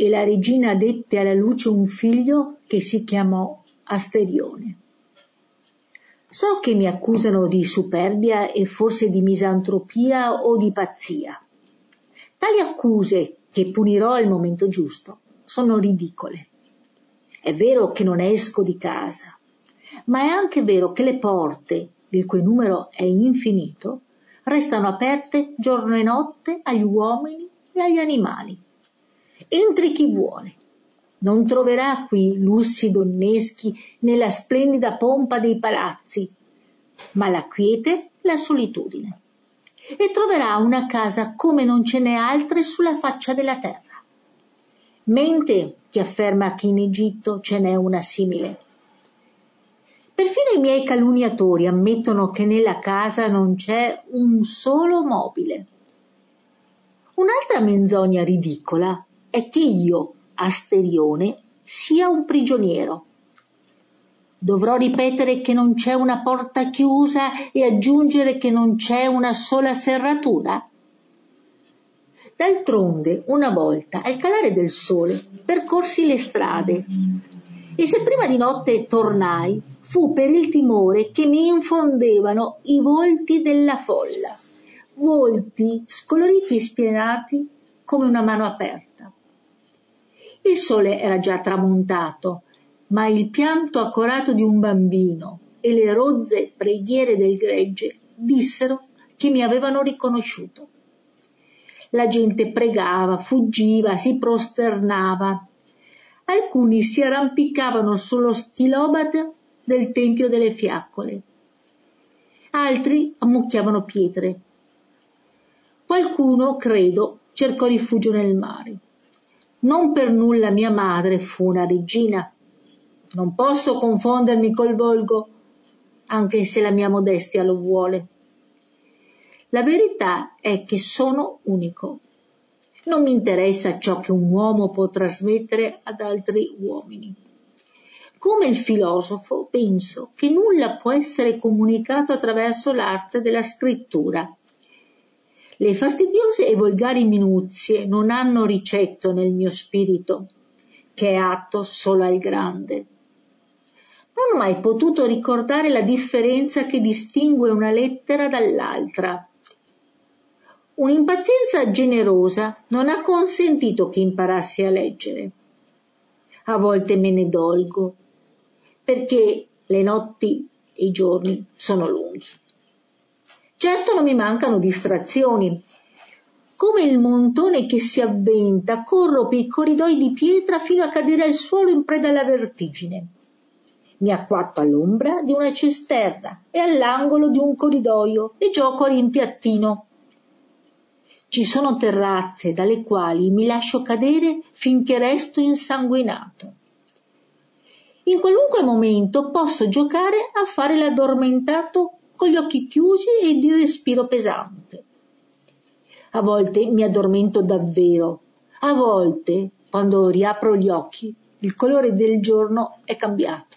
e la regina dette alla luce un figlio che si chiamò Asterione. So che mi accusano di superbia e forse di misantropia o di pazzia. Tali accuse, che punirò al momento giusto, sono ridicole. È vero che non esco di casa, ma è anche vero che le porte, il cui numero è infinito, restano aperte giorno e notte agli uomini e agli animali. Entri chi vuole. Non troverà qui lussi donneschi né la splendida pompa dei palazzi, ma la quiete, la solitudine. E troverà una casa come non ce n'è altre sulla faccia della terra. Mente chi afferma che in Egitto ce n'è una simile. Perfino i miei calunniatori ammettono che nella casa non c'è un solo mobile. Un'altra menzogna ridicola è che io, Asterione, sia un prigioniero. Dovrò ripetere che non c'è una porta chiusa e aggiungere che non c'è una sola serratura? D'altronde, una volta, al calare del sole, percorsi le strade e se prima di notte tornai, fu per il timore che mi infondevano i volti della folla, volti scoloriti e spianati come una mano aperta. Il sole era già tramontato, ma il pianto accorato di un bambino e le rozze preghiere del gregge dissero che mi avevano riconosciuto. La gente pregava, fuggiva, si prosternava. Alcuni si arrampicavano sullo stilobate del Tempio delle Fiaccole. Altri ammucchiavano pietre. Qualcuno, credo, cercò rifugio nel mare. Non per nulla mia madre fu una regina. Non posso confondermi col volgo, anche se la mia modestia lo vuole. La verità è che sono unico. Non mi interessa ciò che un uomo può trasmettere ad altri uomini. Come il filosofo, penso che nulla può essere comunicato attraverso l'arte della scrittura. Le fastidiose e volgari minuzie non hanno ricetto nel mio spirito, che è atto solo al grande. Non ho mai potuto ricordare la differenza che distingue una lettera dall'altra. Un'impazienza generosa non ha consentito che imparassi a leggere. A volte me ne dolgo, perché le notti e i giorni sono lunghi. Certo non mi mancano distrazioni. Come il montone che si avventa, corro per i corridoi di pietra fino a cadere al suolo in preda alla vertigine. Mi acquatto all'ombra di una cisterna e all'angolo di un corridoio e gioco a rimpiattino. Ci sono terrazze dalle quali mi lascio cadere finché resto insanguinato. In qualunque momento posso giocare a fare l'addormentato con gli occhi chiusi e il respiro pesante. A volte mi addormento davvero, a volte, quando riapro gli occhi, il colore del giorno è cambiato.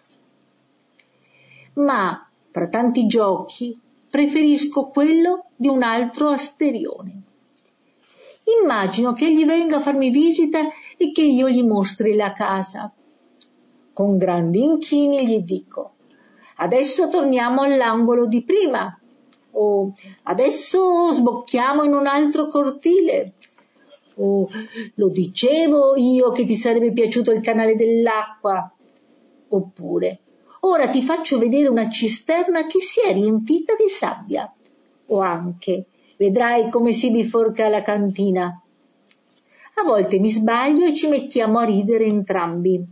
Ma, tra tanti giochi, preferisco quello di un altro Asterione. Immagino che egli venga a farmi visita e che io gli mostri la casa. Con grandi inchini gli dico: adesso torniamo all'angolo di prima, o adesso sbocchiamo in un altro cortile, o lo dicevo io che ti sarebbe piaciuto il canale dell'acqua, oppure ora ti faccio vedere una cisterna che si è riempita di sabbia, o anche vedrai come si biforca la cantina. A volte mi sbaglio e ci mettiamo a ridere entrambi.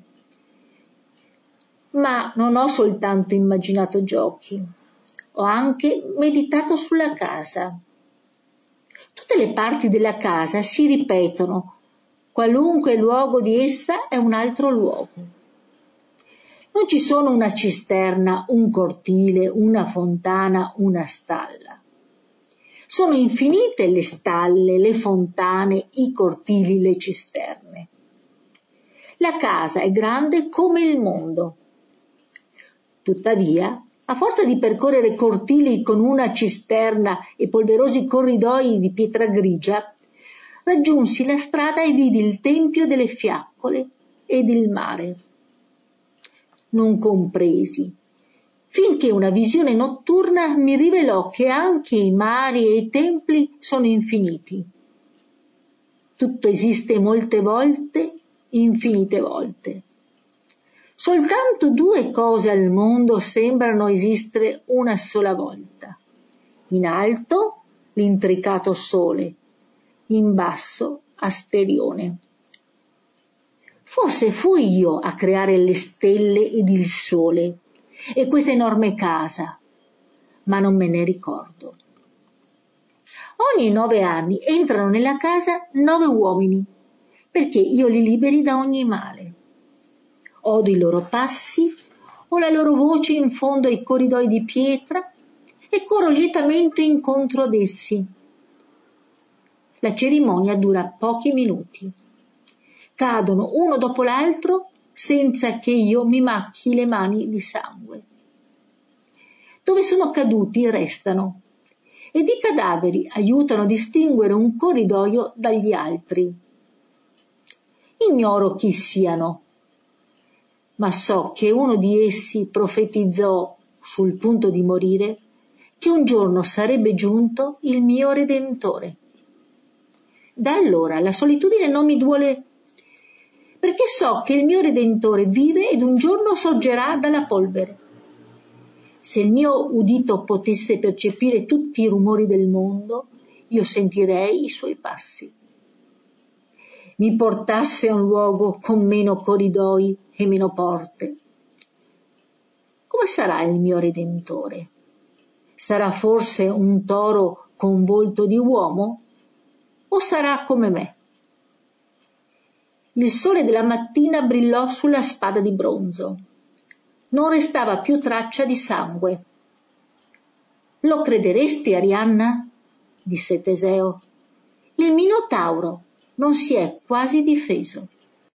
Ma non ho soltanto immaginato giochi, ho anche meditato sulla casa. Tutte le parti della casa si ripetono, qualunque luogo di essa è un altro luogo. Non ci sono una cisterna, un cortile, una fontana, una stalla. Sono infinite le stalle, le fontane, i cortili, le cisterne. La casa è grande come il mondo. Tuttavia, a forza di percorrere cortili con una cisterna e polverosi corridoi di pietra grigia, raggiunsi la strada e vidi il tempio delle fiaccole ed il mare. Non compresi, finché una visione notturna mi rivelò che anche i mari e i templi sono infiniti. Tutto esiste molte volte, infinite volte. Soltanto due cose al mondo sembrano esistere una sola volta. In alto l'intricato sole, in basso Asterione. Forse fui io a creare le stelle ed il sole e questa enorme casa, ma non me ne ricordo. Ogni 9 anni entrano nella casa 9 uomini, perché io li liberi da ogni male. Odo i loro passi, o la loro voce in fondo ai corridoi di pietra e corro lietamente incontro ad essi. La cerimonia dura pochi minuti. Cadono uno dopo l'altro senza che io mi macchi le mani di sangue. Dove sono caduti restano, ed i cadaveri aiutano a distinguere un corridoio dagli altri. Ignoro chi siano, ma so che uno di essi profetizzò, sul punto di morire, che un giorno sarebbe giunto il mio Redentore. Da allora la solitudine non mi duole, perché so che il mio Redentore vive ed un giorno sorgerà dalla polvere. Se il mio udito potesse percepire tutti i rumori del mondo, io sentirei i suoi passi. Mi portasse a un luogo con meno corridoi e meno porte. Come sarà il mio Redentore? Sarà forse un toro con volto di uomo? O sarà come me? Il sole della mattina brillò sulla spada di bronzo. Non restava più traccia di sangue. Lo crederesti, Arianna? Disse Teseo. Il Minotauro non si è quasi difeso.